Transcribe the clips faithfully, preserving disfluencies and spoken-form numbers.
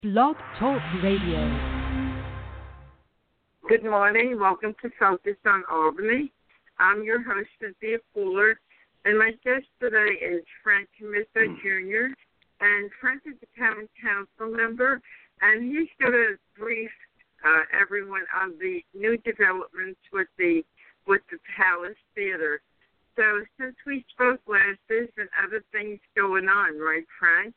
Blog Talk Radio. Good morning. Welcome to Focus on Albany. I'm your host, Cynthia Fuller, and my guest today is Frank Camizza, Junior And Frank is a common council member, and he's going to brief uh, everyone on the new developments with the with the Palace Theater. So since we spoke last, there's been other things going on, right, Frank?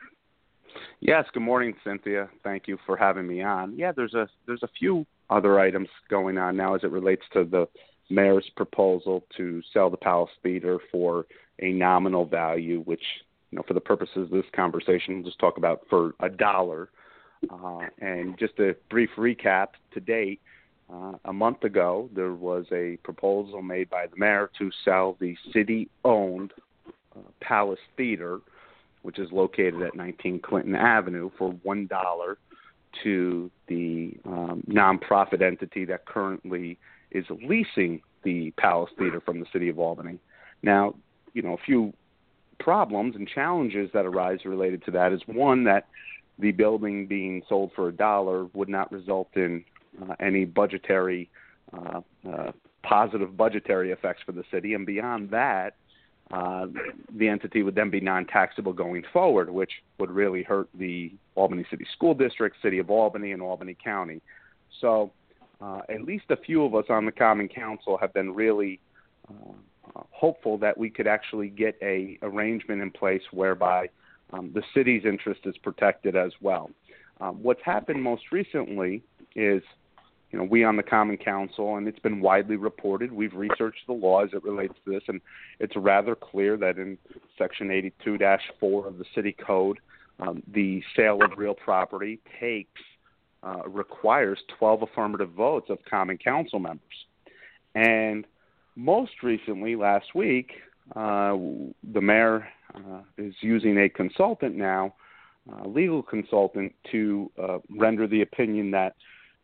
Yes, good morning, Cynthia. Thank you for having me on. Yeah, there's a there's a few other items going on now as it relates to the mayor's proposal to sell the Palace Theater for a nominal value, which, you know, for the purposes of this conversation, we'll just talk about for a dollar. Uh, and just a brief recap to date, uh, a month ago, there was a proposal made by the mayor to sell the city-owned uh, Palace Theater, which is located at nineteen Clinton Avenue, for one dollar to the um, nonprofit entity that currently is leasing the Palace Theater from the city of Albany. Now, you know, a few problems and challenges that arise related to that is, one, that the building being sold for a dollar would not result in uh, any budgetary, uh, uh, positive budgetary effects for the city. And beyond that, Uh, the entity would then be non-taxable going forward, which would really hurt the Albany City School District, City of Albany, and Albany County. So uh, at least a few of us on the Common Council have been really uh, hopeful that we could actually get a arrangement in place whereby um, the city's interest is protected as well. Um, what's happened most recently is, you know, we on the Common Council, and it's been widely reported, we've researched the law as it relates to this, and it's rather clear that in Section eighty-two dash four of the City Code, um, the sale of real property takes, uh, requires twelve affirmative votes of Common Council members. And most recently, last week, uh, the mayor uh, is using a consultant now, a legal consultant, to uh, render the opinion that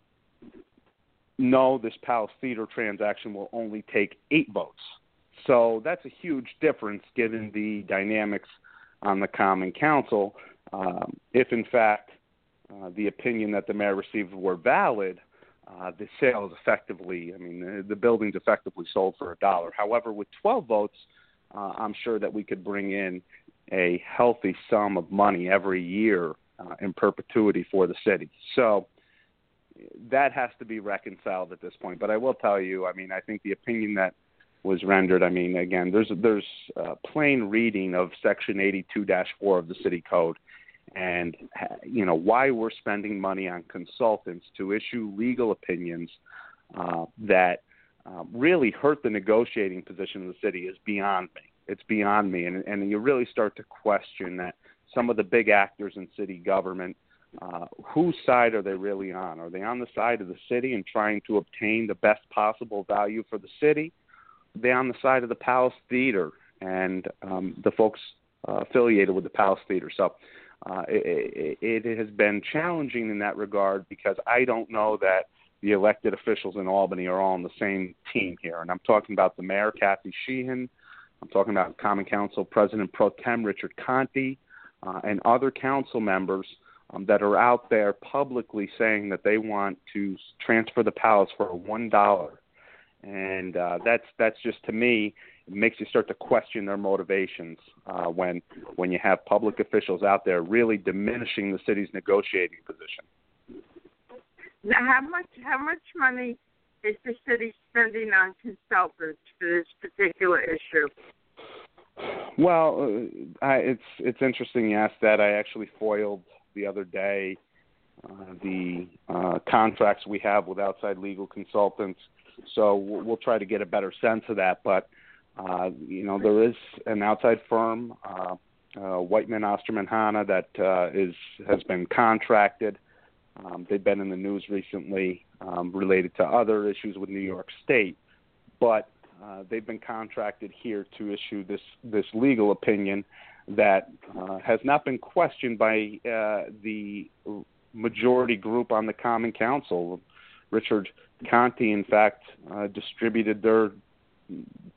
no, this Palace Theater transaction will only take eight votes. So that's a huge difference given the dynamics on the Common Council. Um, if, in fact, uh, the opinion that the mayor received were valid, uh, the sale is effectively, I mean, the, the building's effectively sold for a dollar. However, with twelve votes, uh, I'm sure that we could bring in a healthy sum of money every year uh, in perpetuity for the city. So that has to be reconciled at this point. But I will tell you, I mean, I think the opinion that was rendered, I mean, again, there's there's a plain reading of Section eighty-two dash four of the City Code, and, you know, why we're spending money on consultants to issue legal opinions uh, that uh, really hurt the negotiating position of the city is beyond me. It's beyond me. And, and you really start to question that some of the big actors in city government, Uh, whose side are they really on? Are they on the side of the city and trying to obtain the best possible value for the city? Are they on the side of the Palace Theater and um, the folks uh, affiliated with the Palace Theater? So uh, it, it, it has been challenging in that regard because I don't know that the elected officials in Albany are all on the same team here. And I'm talking about the mayor, Kathy Sheehan. I'm talking about Common Council President Pro Tem Richard Conte uh, and other council members Um, that are out there publicly saying that they want to transfer the Palace for one dollar. And uh, that's that's just, to me, it makes you start to question their motivations uh, when when you have public officials out there really diminishing the city's negotiating position. Now, how much how much money is the city spending on consultants for this particular issue? Well, uh, I, it's it's interesting you asked that. I actually foiled the other day uh, the uh, contracts we have with outside legal consultants, so we'll, we'll try to get a better sense of that. But uh, you know, there is an outside firm, uh, uh, Whiteman Osterman Hanna, that uh, is has been contracted. Um, they've been in the news recently um, related to other issues with New York State, but uh, they've been contracted here to issue this this legal opinion that uh, has not been questioned by uh, the majority group on the Common Council. Richard Conte, in fact, uh, distributed their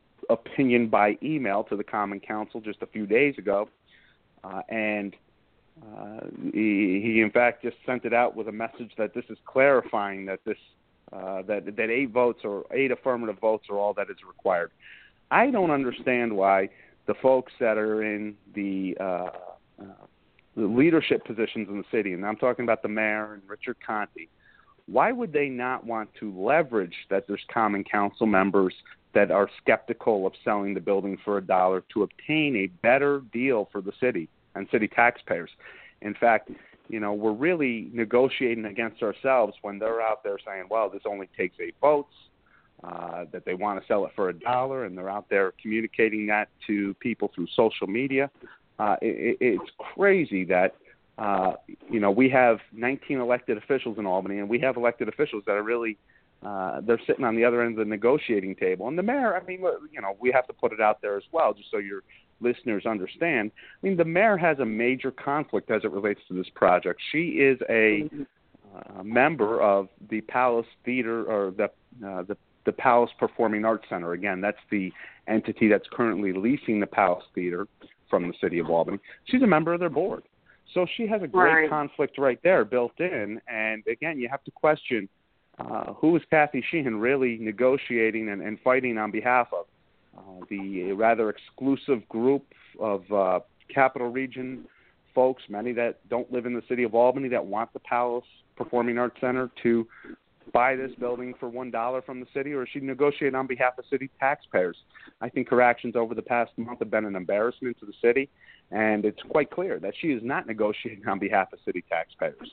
opinion by email to the Common Council just a few days ago, uh, and uh, he, he in fact just sent it out with a message that this is clarifying that this uh, that that eight votes or eight affirmative votes are all that is required. I don't understand why the folks that are in the, uh, uh, the leadership positions in the city, and I'm talking about the mayor and Richard Conte, why would they not want to leverage that there's common council members that are skeptical of selling the building for a dollar to obtain a better deal for the city and city taxpayers? In fact, you know, we're really negotiating against ourselves when they're out there saying, well, this only takes eight votes, uh, that they want to sell it for a dollar, and they're out there communicating that to people through social media. Uh, it, it's crazy that, uh, you know, we have nineteen elected officials in Albany, and we have elected officials that are really Uh, they're sitting on the other end of the negotiating table. And the mayor, I mean, you know, we have to put it out there as well, just so your listeners understand. I mean, the mayor has a major conflict as it relates to this project. She is a uh, member of the Palace Theater, or the, uh, the the Palace Performing Arts Center. Again, that's the entity that's currently leasing the Palace Theater from the city of Albany. She's a member of their board. So she has a great right. conflict right there built in. And, again, you have to question, Uh, who is Kathy Sheehan really negotiating and, and fighting on behalf of? Uh, the rather exclusive group of uh, Capital Region folks, many that don't live in the city of Albany, that want the Palace Performing Arts Center to buy this building for one dollar from the city, or is she negotiating on behalf of city taxpayers? I think her actions over the past month have been an embarrassment to the city, and it's quite clear that she is not negotiating on behalf of city taxpayers.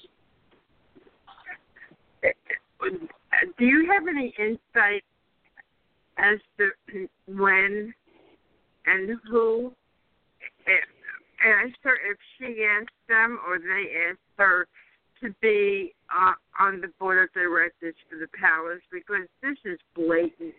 Do you have any insight as to when and who asked her, if she asked them or they asked her to be uh, on the board of directors for the Palace? Because this is blatant.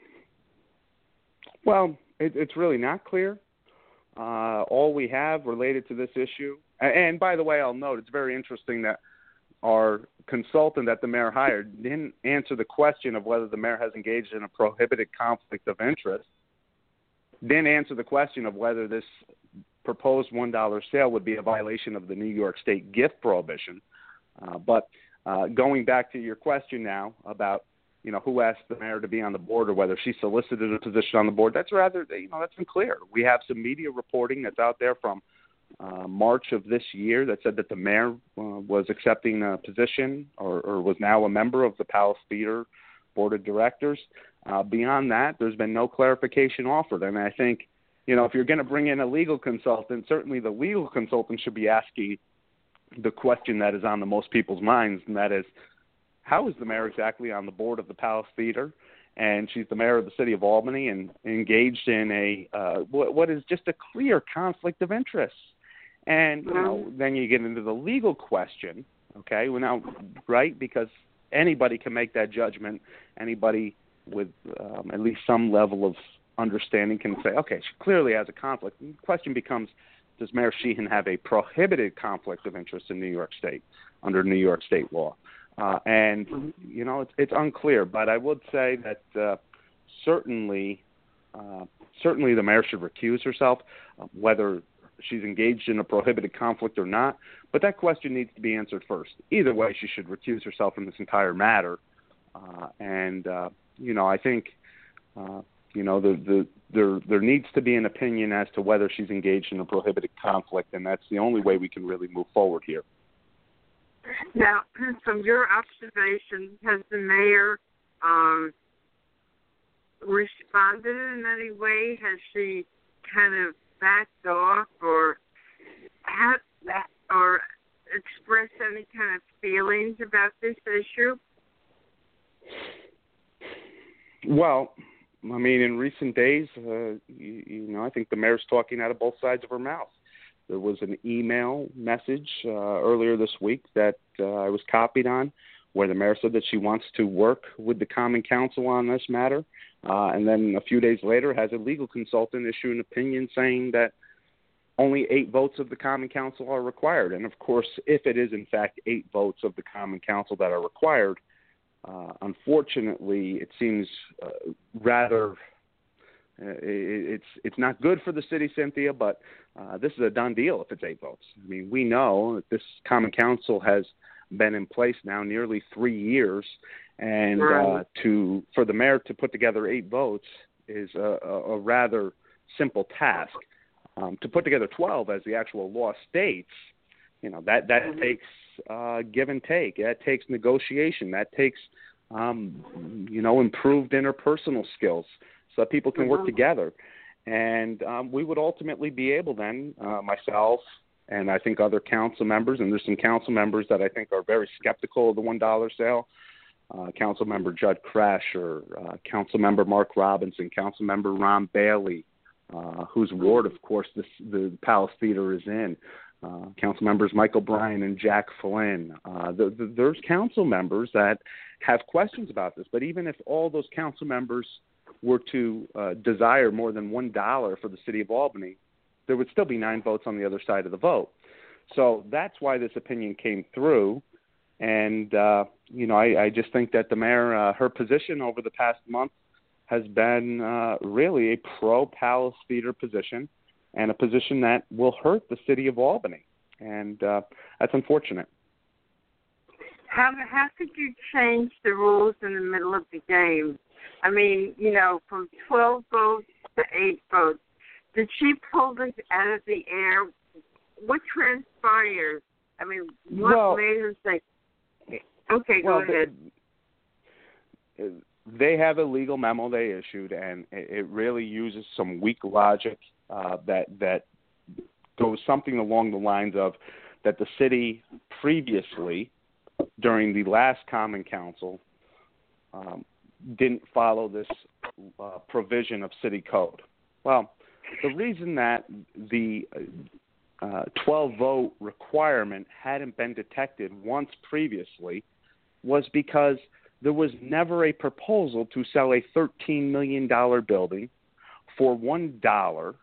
Well, it, it's really not clear. Uh, all we have related to this issue, and, and by the way, I'll note it's very interesting that our consultant that the mayor hired didn't answer the question of whether the mayor has engaged in a prohibited conflict of interest, didn't answer the question of whether this proposed one dollar sale would be a violation of the New York State gift prohibition. Uh, but uh, going back to your question now about, you know, who asked the mayor to be on the board or whether she solicited a position on the board, that's rather, you know, that's unclear. We have some media reporting that's out there from Uh, March of this year that said that the mayor uh, was accepting a position or, or was now a member of the Palace Theater Board of Directors. Uh, beyond that, there's been no clarification offered. And I think, you know, if you're going to bring in a legal consultant, certainly the legal consultant should be asking the question that is on the most people's minds, and that is, how is the mayor exactly on the board of the Palace Theater? And she's the mayor of the city of Albany and engaged in a uh, what, what is just a clear conflict of interest. And, you know, then you get into the legal question, okay, well, now, right, because anybody can make that judgment. Anybody with um, at least some level of understanding can say, okay, she clearly has a conflict. And the question becomes, does Mayor Sheehan have a prohibited conflict of interest in New York State under New York State law? Uh, and, you know, it's, it's unclear, but I would say that uh, certainly, uh, certainly the mayor should recuse herself, uh, whether she's engaged in a prohibited conflict or not, but that question needs to be answered first. Either way, she should recuse herself from this entire matter. Uh, and, uh, you know, I think, uh, you know, the, the, there, there needs to be an opinion as to whether she's engaged in a prohibited conflict, and that's the only way we can really move forward here. Now, from your observation, has the mayor um, responded in any way? Has she kind of backed off or had that, or expressed any kind of feelings about this issue? Well, I mean, in recent days, uh, you, you know, I think the mayor's talking out of both sides of her mouth. There was an email message uh, earlier this week that uh, I was copied on, where the mayor said that she wants to work with the Common Council on this matter. Uh, and then a few days later has a legal consultant issue an opinion saying that only eight votes of the Common Council are required. And, of course, if it is, in fact, eight votes of the Common Council that are required, uh, unfortunately, it seems uh, rather Uh, it, it's it's not good for the city, Cynthia, but uh, this is a done deal if it's eight votes. I mean, we know that this Common Council has been in place now nearly three years, and uh, to for the mayor to put together eight votes is a, a, a rather simple task. Um, to put together twelve, as the actual law states, you know, that, that mm-hmm. takes uh, give and take. That takes negotiation. That takes, um, you know, improved interpersonal skills so that people can mm-hmm. work together. And um, we would ultimately be able then, uh, myself and I think other council members, and there's some council members that I think are very skeptical of the one dollar sale, uh, Council Member Judd Crasher, uh, Council Member Mark Robinson, Council Member Ron Bailey, uh, whose ward, of course, this, the Palace Theater is in, uh, Council Members Michael Bryan and Jack Flynn. Uh, the, the, there's council members that have questions about this, but even if all those council members were to uh, desire more than one dollar for the city of Albany, there would still be nine votes on the other side of the vote. So that's why this opinion came through. And, uh, you know, I, I just think that the mayor, uh, her position over the past month has been uh, really a pro-Palace Theater position, and a position that will hurt the city of Albany. And uh, that's unfortunate. How, how could you change the rules in the middle of the game? I mean, you know, from twelve votes to eight votes. Did she pull this out of the air? What transpired? I mean, what well, made her say, okay, well, go ahead. They, they have a legal memo they issued, and it really uses some weak logic uh, that that goes something along the lines of that the city previously, during the last Common Council, um, didn't follow this uh, provision of city code. Well, the reason that the uh, twelve-vote requirement hadn't been detected once previously was because there was never a proposal to sell a thirteen million dollars building for one dollar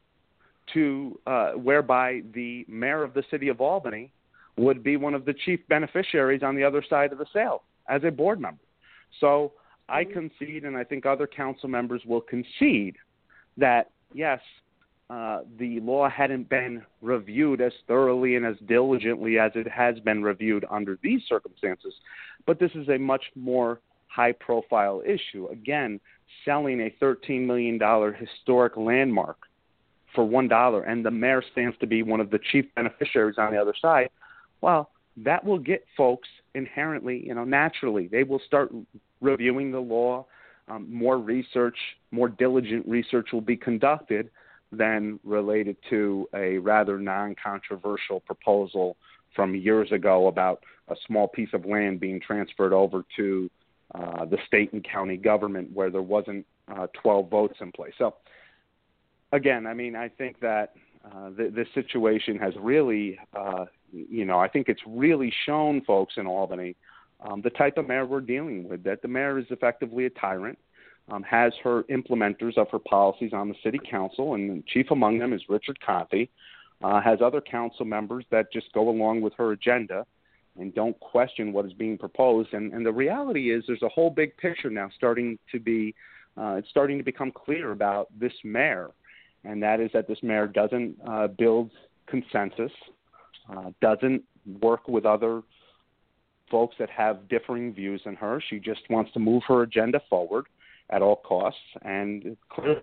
to uh, whereby the mayor of the city of Albany would be one of the chief beneficiaries on the other side of the sale as a board member. So I concede, and I think other council members will concede, that yes, uh, the law hadn't been reviewed as thoroughly and as diligently as it has been reviewed under these circumstances. But this is a much more high-profile issue. Again, selling a thirteen million dollars historic landmark for one dollar, and the mayor stands to be one of the chief beneficiaries on the other side, well, that will get folks inherently, you know, naturally. They will start reviewing the law. Um, more research, more diligent research will be conducted than related to a rather non-controversial proposal from years ago about a small piece of land being transferred over to uh, the state and county government where there wasn't uh, twelve votes in place. So, again, I mean, I think that uh, th- this situation has really, uh, you know, I think it's really shown folks in Albany Um, the type of mayor we're dealing with, that the mayor is effectively a tyrant, um, has her implementers of her policies on the city council, and chief among them is Richard Conte, uh, has other council members that just go along with her agenda and don't question what is being proposed. And, and the reality is there's a whole big picture now starting to be, uh, it's starting to become clear about this mayor, and that is that this mayor doesn't uh, build consensus, uh, doesn't work with other folks that have differing views than her. She just wants to move her agenda forward at all costs, and clear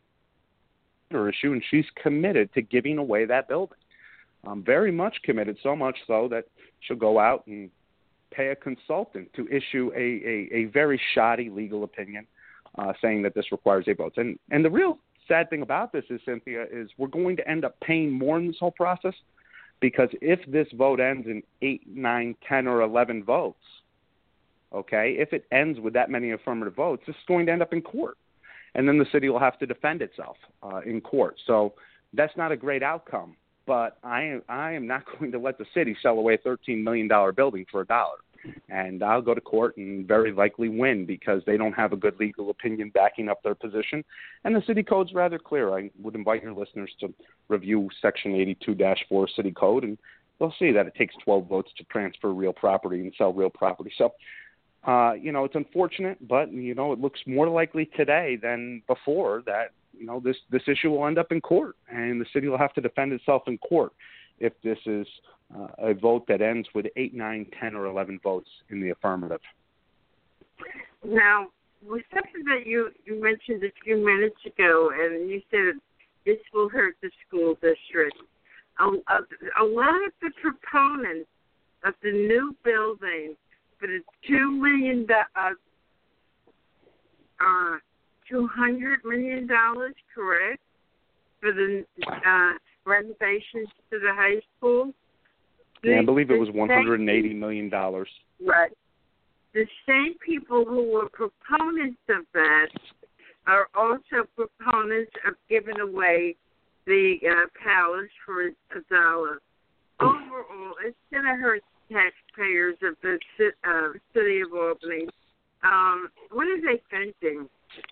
her issue, and she's committed to giving away that building. Um, very much committed, so much so that she'll go out and pay a consultant to issue a, a, a very shoddy legal opinion uh, saying that this requires eight votes. And, and the real sad thing about this is, Cynthia, is we're going to end up paying more in this whole process, because if this vote ends in eight, nine, ten, or eleven votes, okay, if it ends with that many affirmative votes, this is going to end up in court. And then the city will have to defend itself uh, in court. So that's not a great outcome. But I am, I am not going to let the city sell away a thirteen million dollars building for a dollar. And I'll go to court and very likely win because they don't have a good legal opinion backing up their position. And the city code's rather clear. I would invite your listeners to review Section eighty-two dash four City Code, and they'll see that it takes twelve votes to transfer real property and sell real property. So, uh, you know, it's unfortunate, but, you know, it looks more likely today than before that you know, this, this issue will end up in court, and the city will have to defend itself in court if this is uh, a vote that ends with eight, nine, ten, or eleven votes in the affirmative. Now, with something that you, you mentioned a few minutes ago, and you said this will hurt the school district. A, a, a lot of the proponents of the new building for the two million uh, uh, two hundred million dollars, correct, for the uh, renovations to the high school. Yeah, I believe it was one hundred eighty million dollars. Right. The same people who were proponents of that are also proponents of giving away the uh, palace for a dollar. Overall, it's going to hurt taxpayers of the uh, city of Albany. Um, what are they thinking?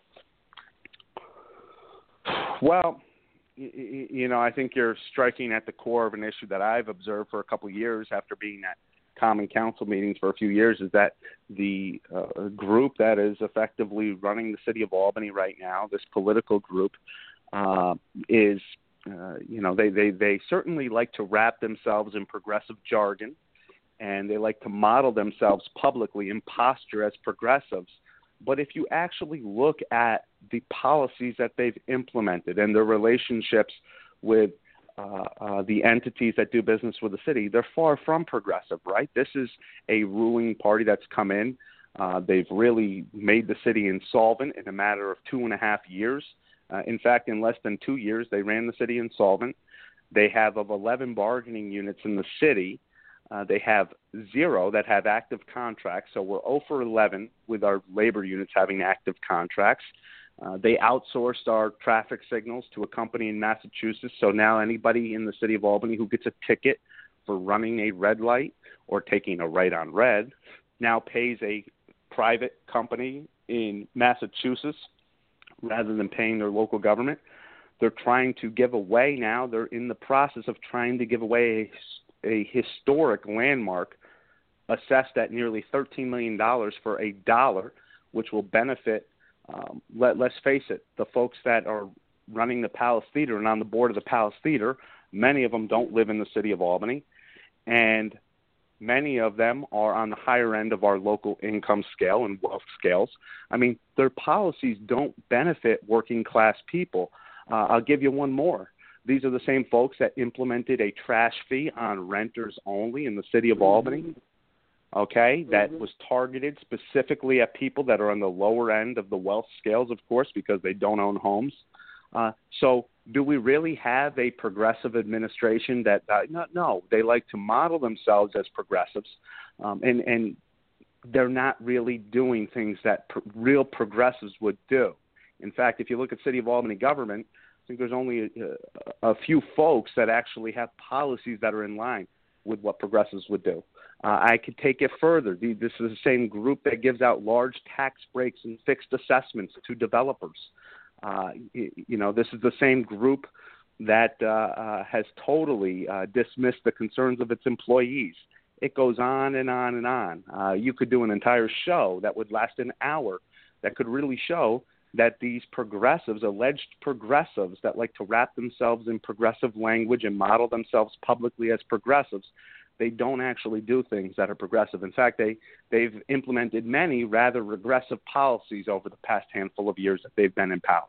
Well, you, you know, I think you're striking at the core of an issue that I've observed for a couple of years after being at Common Council meetings for a few years, is that the uh, group that is effectively running the city of Albany right now, this political group, uh, is, uh, you know, they, they, they certainly like to wrap themselves in progressive jargon, and they like to model themselves publicly in posture as progressives. But if you actually look at the policies that they've implemented and their relationships with Uh, uh, the entities that do business with the city, they're far from progressive, right? This is a ruling party that's come in. Uh, they've really made the city insolvent in a matter of two and a half years. Uh, in fact, in less than two years, they ran the city insolvent. They have, of eleven bargaining units in the city, uh, they have zero that have active contracts. So we're zero for eleven with our labor units having active contracts. Uh, they outsourced our traffic signals to a company in Massachusetts, so now anybody in the city of Albany who gets a ticket for running a red light or taking a right on red now pays a private company in Massachusetts rather than paying their local government. They're trying to give away now, they're in the process of trying to give away a, a historic landmark assessed at nearly thirteen million dollars for a dollar, which will benefit Um, let, let's face it, the folks that are running the Palace Theater and on the board of the Palace Theater, many of them don't live in the city of Albany, and many of them are on the higher end of our local income scale and wealth scales. I mean, their policies don't benefit working class people. Uh, I'll give you one more. These are the same folks that implemented a trash fee on renters only in the city of Albany. Okay, that mm-hmm. was targeted specifically at people that are on the lower end of the wealth scales, of course, because they don't own homes. Uh, so do we really have a progressive administration that, uh, no, no, they like to model themselves as progressives, um, and, and they're not really doing things that pro- real progressives would do. In fact, if you look at City of Albany government, I think there's only a, a few folks that actually have policies that are in line with what progressives would do. Uh, I could take it further. The, this is the same group that gives out large tax breaks and fixed assessments to developers. Uh, you, you know, this is the same group that uh, uh, has totally uh, dismissed the concerns of its employees. It goes on and on and on. Uh, you could do an entire show that would last an hour that could really show that these progressives, alleged progressives that like to wrap themselves in progressive language and model themselves publicly as progressives, they don't actually do things that are progressive. In fact, they, they've implemented many rather regressive policies over the past handful of years that they've been in power.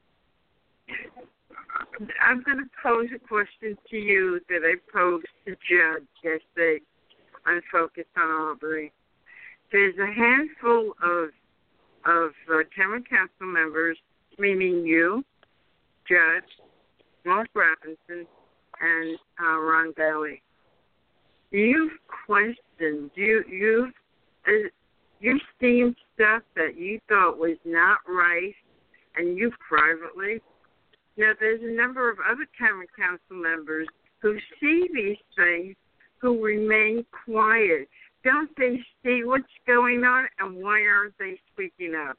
I'm going to pose a question to you that I posed to Judd yesterday on Focus on Albany. There's a handful of of uh, Common Council members, meaning you, Judd, Mark Robinson, and uh, Ron Bailey. You've questioned, you, you've, uh, you've seen stuff that you thought was not right, and you privately. Now, there's a number of other Common Council members who see these things who remain quiet. Don't they see what's going on, and why aren't they speaking up?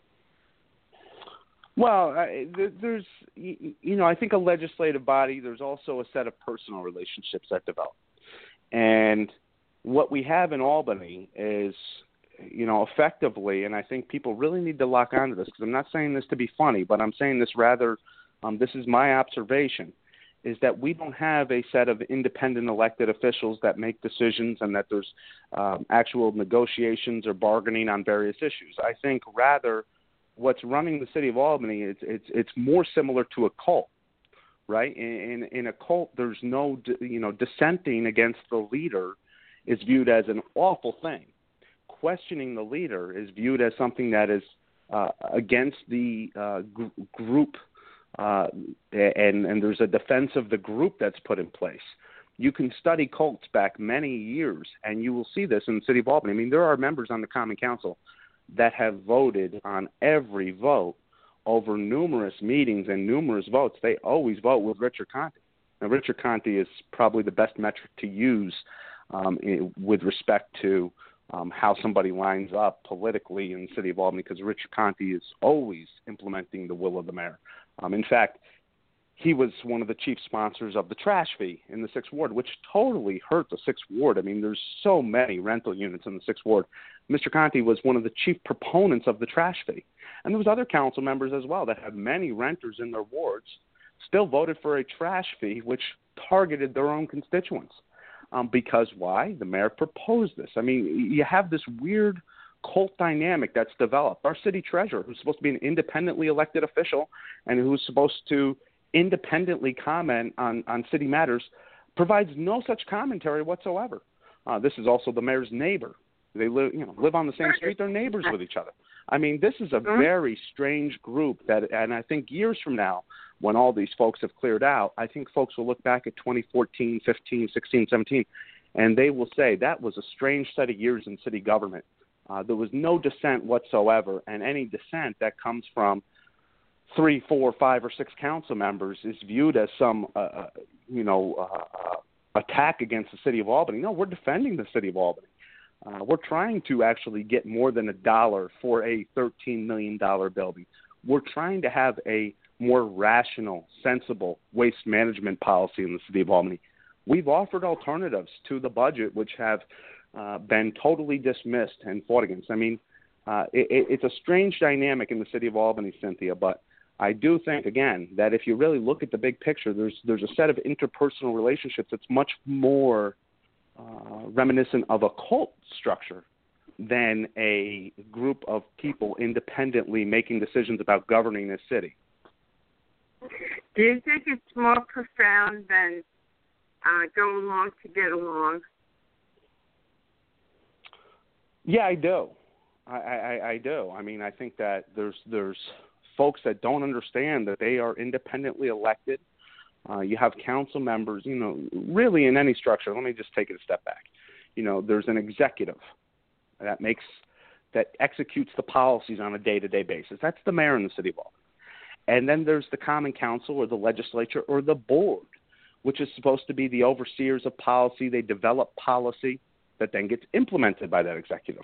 Well, uh, there's, you know, I think a legislative body, there's also a set of personal relationships that develop. And what we have in Albany is you know, effectively, and I think people really need to lock onto this because I'm not saying this to be funny, but I'm saying this rather, um, this is my observation, is that we don't have a set of independent elected officials that make decisions and that there's um, actual negotiations or bargaining on various issues. I think rather what's running the city of Albany, it's it's it's more similar to a cult, right? In, in, in a cult, there's no, you know, dissenting against the leader is viewed as an awful thing. Questioning the leader is viewed as something that is uh, against the uh, gr- group, uh, and, and there's a defense of the group that's put in place. You can study cults back many years, and you will see this in the city of Albany. I mean, there are members on the Common Council that have voted on every vote over numerous meetings and numerous votes. They always vote with Richard Conte. Now, Richard Conte is probably the best metric to use um, in, with respect to um, how somebody lines up politically in the city of Albany, because Richard Conte is always implementing the will of the mayor. Um, in fact, he was one of the chief sponsors of the trash fee in the sixth Ward, which totally hurt the sixth Ward. I mean, there's so many rental units in the sixth Ward. Mister Conte was one of the chief proponents of the trash fee. And there was other council members as well that had many renters in their wards, still voted for a trash fee, which targeted their own constituents. Um, because why? The mayor proposed this. I mean, you have this weird cult dynamic that's developed. Our city treasurer, who's supposed to be an independently elected official and who's supposed to independently comment on, on city matters, provides no such commentary whatsoever. Uh, this is also the mayor's neighbor. They live, you know, live on the same street. They're neighbors with each other. I mean, this is a very strange group that, and I think years from now, when all these folks have cleared out, I think folks will look back at twenty fourteen, fifteen, sixteen, seventeen, and they will say that was a strange set of years in city government. Uh, there was no dissent whatsoever, and any dissent that comes from three, four, five, or six council members is viewed as some, uh, you know, uh, uh, attack against the city of Albany. No, we're defending the city of Albany. Uh, we're trying to actually get more than a dollar for a thirteen million dollars building. We're trying to have a more rational, sensible waste management policy in the city of Albany. We've offered alternatives to the budget, which have uh, been totally dismissed and fought against. I mean, uh, it, it's a strange dynamic in the city of Albany, Cynthia, but I do think, again, that if you really look at the big picture, there's there's a set of interpersonal relationships that's much more uh, reminiscent of a cult structure than a group of people independently making decisions about governing this city. Do you think it's more profound than uh, go along to get along? Yeah, I do. I, I, I do. I mean, I think that there's there's folks that don't understand that they are independently elected. Uh, you have council members, you know, really in any structure. Let me just take it a step back. You know, there's an executive that makes, that executes the policies on a day-to-day basis. That's the mayor in the city of Albany. And then there's the common council or the legislature or the board, which is supposed to be the overseers of policy. They develop policy that then gets implemented by that executive.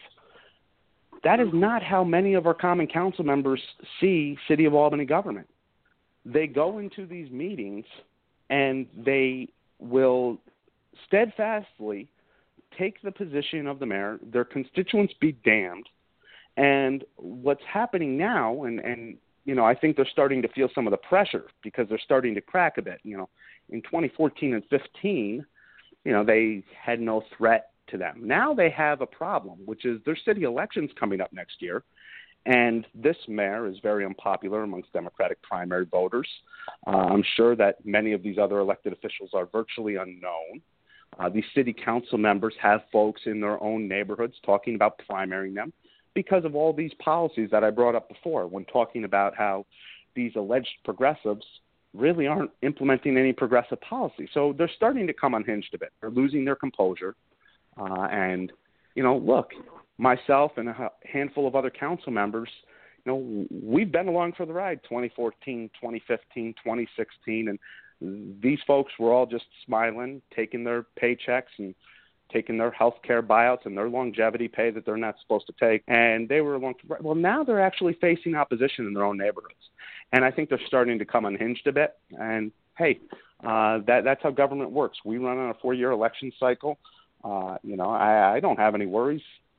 That is not how many of our common council members see City of Albany government. They go into these meetings and they will steadfastly take the position of the mayor, their constituents be damned. And what's happening now, and, and you know, I think they're starting to feel some of the pressure because they're starting to crack a bit. You know, in twenty fourteen and fifteen, you know, they had no threat to them. Now they have a problem, which is their city elections coming up next year, and this mayor is very unpopular amongst Democratic primary voters. Uh, I'm sure that many of these other elected officials are virtually unknown. Uh, these city council members have folks in their own neighborhoods talking about primarying them because of all these policies that I brought up before when talking about how these alleged progressives really aren't implementing any progressive policy. So they're starting to come unhinged a bit. They're losing their composure. Uh, and, you know, look, myself and a handful of other council members, you know, we've been along for the ride twenty fourteen, twenty fifteen, twenty sixteen, and these folks were all just smiling, taking their paychecks and taking their health care buyouts and their longevity pay that they're not supposed to take. And they were along for the ride. Well, now they're actually facing opposition in their own neighborhoods. And I think they're starting to come unhinged a bit. And, hey, uh, that, that's how government works. We run on a four-year election cycle. Uh, you know, I, I don't have any worries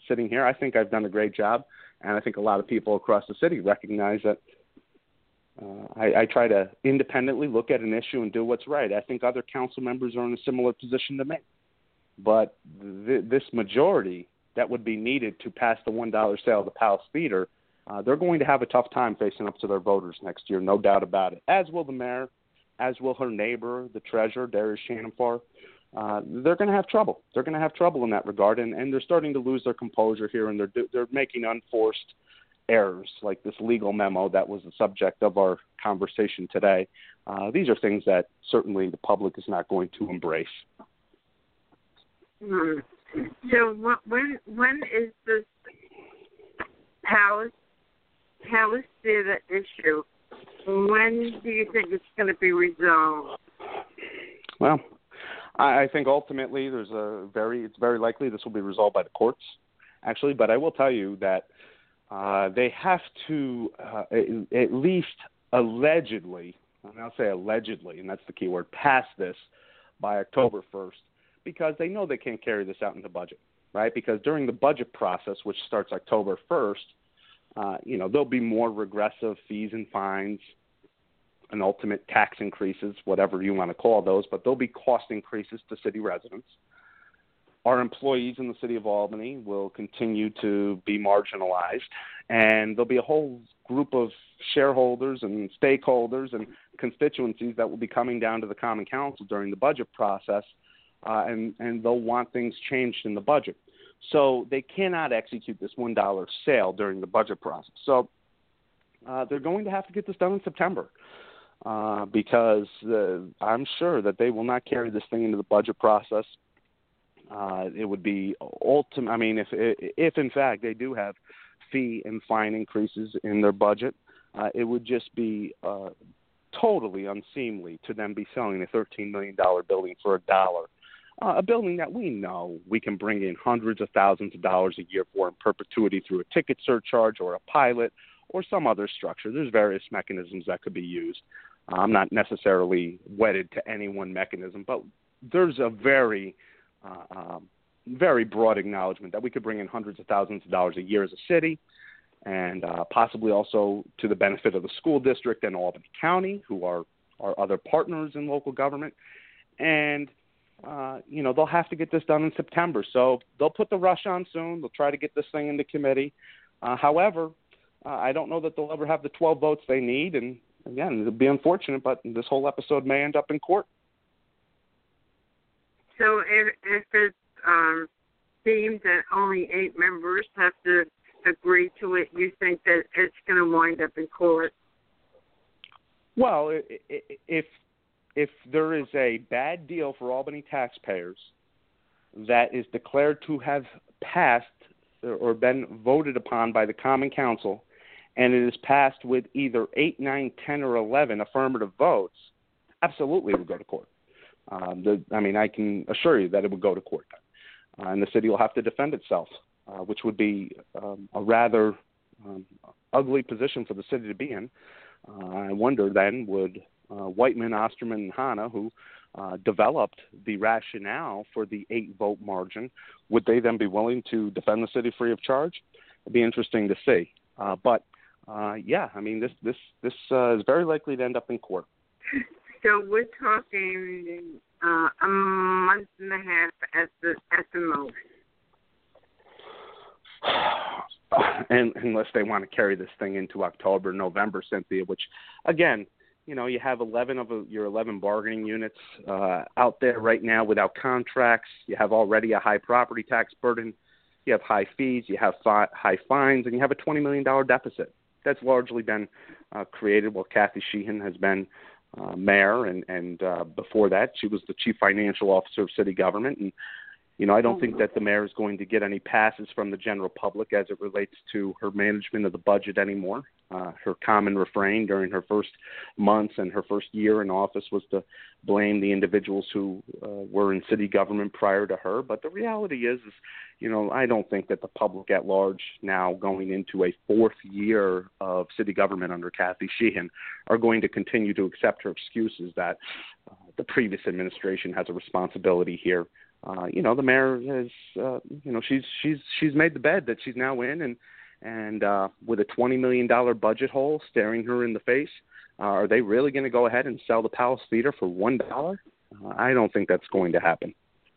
sitting here, I think I've done a great job, and I think a lot of people across the city recognize that uh, I, I try to independently look at an issue and do what's right. I think other council members are in a similar position to me. But th- this majority that would be needed to pass the one dollar sale of the Palace Theater, uh, they're going to have a tough time facing up to their voters next year, no doubt about it, as will the mayor, as will her neighbor, the treasurer, Darius Shanafar. Uh, they're going to have trouble. They're going to have trouble in that regard, and, and they're starting to lose their composure here, and they're they're making unforced errors like this legal memo that was the subject of our conversation today. Uh, these are things that certainly the public is not going to embrace. Hmm. So when when is this Palace Palace Theater issue? When do you think it's going to be resolved? Well, I think ultimately there's a very it's very likely this will be resolved by the courts, actually. But I will tell you that uh, they have to uh, at least allegedly, and I'll say allegedly, and that's the key word, pass this by October first, because they know they can't carry this out into budget, right? Because during the budget process, which starts October first, uh, you know, there'll be more regressive fees and fines and ultimate tax increases, whatever you want to call those, but there'll be cost increases to city residents. Our employees in the city of Albany will continue to be marginalized, and there'll be a whole group of shareholders and stakeholders and constituencies that will be coming down to the Common Council during the budget process, uh, and, and they'll want things changed in the budget. So they cannot execute this one dollar sale during the budget process. So uh, they're going to have to get this done in September. Uh, because uh, I'm sure that they will not carry this thing into the budget process. Uh, it would be ultimate. I mean, if if in fact they do have fee and fine increases in their budget, uh, it would just be uh, totally unseemly to them be selling a thirteen million dollars building for a dollar. Uh, a building that we know we can bring in hundreds of thousands of dollars a year for in perpetuity through a ticket surcharge or a pilot or some other structure. There's various mechanisms that could be used. I'm not necessarily wedded to any one mechanism, but there's a very, uh, um, very broad acknowledgement that we could bring in hundreds of thousands of dollars a year as a city, and uh, possibly also to the benefit of the school district and Albany County, who are our other partners in local government. And, uh, you know, they'll have to get this done in September. So they'll put the rush on soon. They'll try to get this thing into committee. Uh, however, uh, I don't know that they'll ever have the twelve votes they need, and again, it'll be unfortunate, but this whole episode may end up in court. So if, if it's um, deemed that only eight members have to agree to it, you think that it's going to wind up in court? Well, if if there is a bad deal for Albany taxpayers that is declared to have passed or been voted upon by the Common Council, and it is passed with either eight, nine, ten, or eleven affirmative votes, absolutely it would go to court. Um, the, I mean, I can assure you that it would go to court. Uh, and the city will have to defend itself, uh, which would be um, a rather um, ugly position for the city to be in. Uh, I wonder then, would uh, Whiteman, Osterman, and Hanna, who uh, developed the rationale for the eight-vote margin, would they then be willing to defend the city free of charge? It'd be interesting to see. Uh, but Uh, yeah, I mean, this this this uh, is very likely to end up in court. So we're talking uh, a month and a half at the at the most. And unless they want to carry this thing into October, November, Cynthia, which, again, you know, you have eleven of your eleven bargaining units uh, out there right now without contracts. You have already a high property tax burden. You have high fees. You have fi- high fines, and you have a twenty million dollars deficit. That's largely been uh, created while Kathy Sheehan has been uh, mayor, and, and uh, before that, she was the chief financial officer of city government. And, you know, I don't think that the mayor is going to get any passes from the general public as it relates to her management of the budget anymore. Uh, her common refrain during her first months and her first year in office was to blame the individuals who uh, were in city government prior to her. But the reality is, is, you know, I don't think that the public at large now going into a fourth year of city government under Kathy Sheehan are going to continue to accept her excuses that uh, the previous administration has a responsibility here. uh, you know, the mayor has, uh, you know, she's she's she's made the bed that she's now in, and and uh, with a twenty million dollar budget hole staring her in the face, uh, are they really going to go ahead and sell the Palace Theater for one dollar? Uh, I don't think that's going to happen.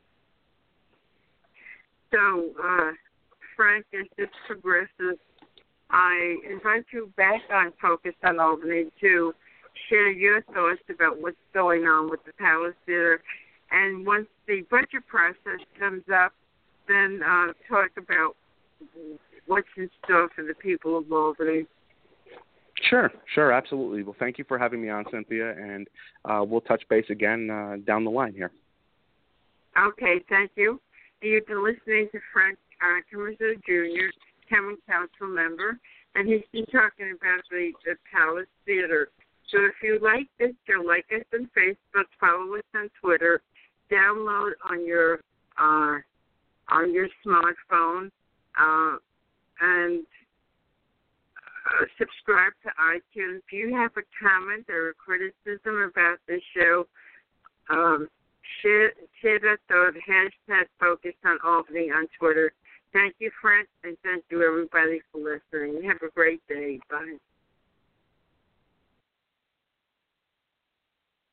So, uh, Frank, as this progresses, I invite you back on Focus on Albany to share your thoughts about what's going on with the Palace Theater. And once the budget process comes up, then uh, talk about what's in store for the people of Albany. Sure, sure, absolutely. Well, thank you for having me on, Cynthia, and uh, we'll touch base again uh, down the line here. Okay, thank you. You've been listening to Frank uh, Commissioner Junior, Common Council member, and he's been talking about the, the Palace Theater. So if you like this, you'll like us on Facebook, follow us on Twitter, download on your uh, on your smartphone, uh, and uh, subscribe to iTunes. If you have a comment or a criticism about this show, um, share, share that thought, hashtag Focus on Albany on Twitter. Thank you, Frank, and thank you, everybody, for listening. Have a great day. Bye.